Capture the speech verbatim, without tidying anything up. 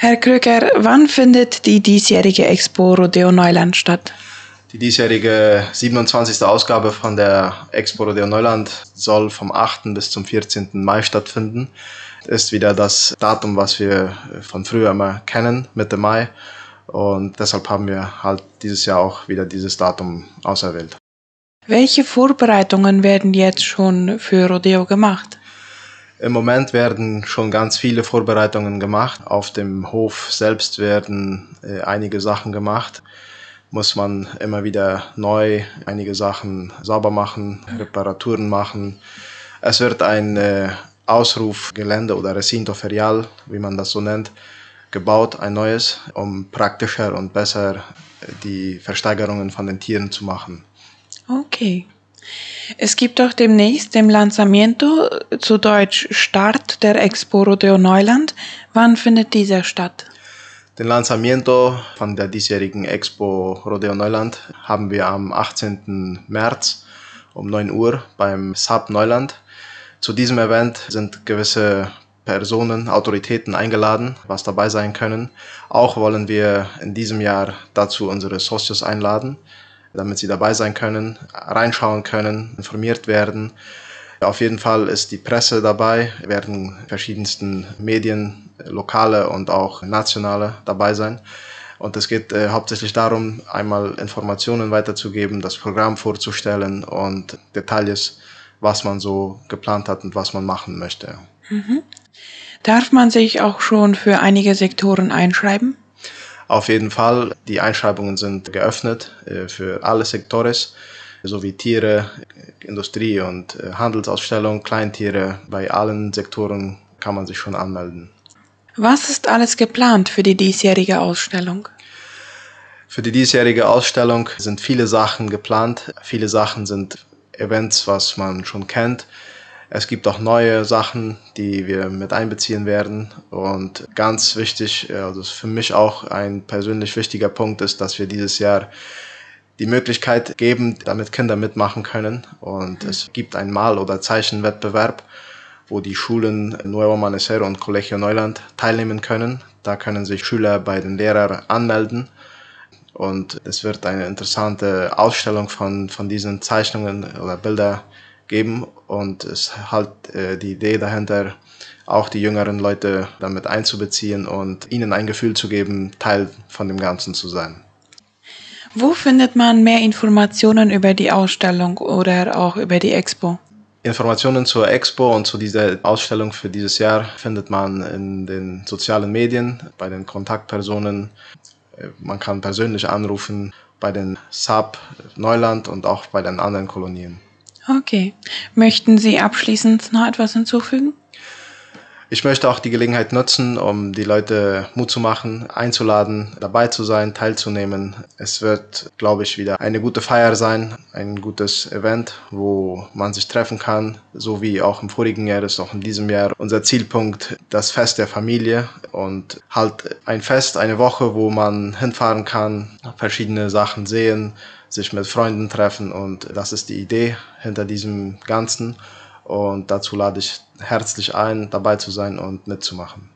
Herr Krüger, wann findet die diesjährige Expo Rodeo Neuland statt? Die diesjährige siebenundzwanzigste Ausgabe von der Expo Rodeo Neuland soll vom achten bis zum vierzehnten Mai stattfinden. Ist wieder das Datum, was wir von früher immer kennen, Mitte Mai. Und deshalb haben wir halt dieses Jahr auch wieder dieses Datum auserwählt. Welche Vorbereitungen werden jetzt schon für Rodeo gemacht? Im Moment werden schon ganz viele Vorbereitungen gemacht. Auf dem Hof selbst werden äh, einige Sachen gemacht. Muss man immer wieder neu einige Sachen sauber machen, Reparaturen machen. Es wird ein äh, Ausrufgelände oder Recinto Ferial, wie man das so nennt, gebaut, ein neues, um praktischer und besser die Versteigerungen von den Tieren zu machen. Okay. Es gibt auch demnächst den Lanzamiento, zu Deutsch Start der Expo Rodeo Neuland. Wann findet dieser statt? Den Lanzamiento von der diesjährigen Expo Rodeo Neuland haben wir am achtzehnten März um neun Uhr beim S A P Neuland. Zu diesem Event sind gewisse Personen, Autoritäten eingeladen, was dabei sein können. Auch wollen wir in diesem Jahr dazu unsere Socios einladen, damit sie dabei sein können, reinschauen können, informiert werden. Auf jeden Fall ist die Presse dabei, werden verschiedensten Medien, lokale und auch nationale dabei sein. Und es geht äh, hauptsächlich darum, einmal Informationen weiterzugeben, das Programm vorzustellen und Details, was man so geplant hat und was man machen möchte. Mhm. Darf man sich auch schon für einige Sektoren einschreiben? Auf jeden Fall, die Einschreibungen sind geöffnet äh, für alle Sektores, sowie Tiere, Industrie- und äh, Handelsausstellung, Kleintiere. Bei allen Sektoren kann man sich schon anmelden. Was ist alles geplant für die diesjährige Ausstellung? Für die diesjährige Ausstellung sind viele Sachen geplant. Viele Sachen sind Events, was man schon kennt. Es gibt auch neue Sachen, die wir mit einbeziehen werden. Und ganz wichtig, also für mich auch ein persönlich wichtiger Punkt ist, dass wir dieses Jahr die Möglichkeit geben, damit Kinder mitmachen können. Und es gibt einen Mal- oder Zeichenwettbewerb, wo die Schulen Nuevo Amanecer und Colegio Neuland teilnehmen können. Da können sich Schüler bei den Lehrern anmelden. Und es wird eine interessante Ausstellung von, von diesen Zeichnungen oder Bildern geben. Und es ist halt äh, die Idee dahinter, auch die jüngeren Leute damit einzubeziehen und ihnen ein Gefühl zu geben, Teil von dem Ganzen zu sein. Wo findet man mehr Informationen über die Ausstellung oder auch über die Expo? Informationen zur Expo und zu dieser Ausstellung für dieses Jahr findet man in den sozialen Medien, bei den Kontaktpersonen. Man kann persönlich anrufen bei den S A P Neuland und auch bei den anderen Kolonien. Okay. Möchten Sie abschließend noch etwas hinzufügen? Ich möchte auch die Gelegenheit nutzen, um die Leute Mut zu machen, einzuladen, dabei zu sein, teilzunehmen. Es wird, glaube ich, wieder eine gute Feier sein, ein gutes Event, wo man sich treffen kann, so wie auch im vorigen Jahr ist auch in diesem Jahr unser Zielpunkt das Fest der Familie und halt ein Fest, eine Woche, wo man hinfahren kann, verschiedene Sachen sehen, sich mit Freunden treffen und das ist die Idee hinter diesem Ganzen. Und dazu lade ich herzlich ein, dabei zu sein und mitzumachen.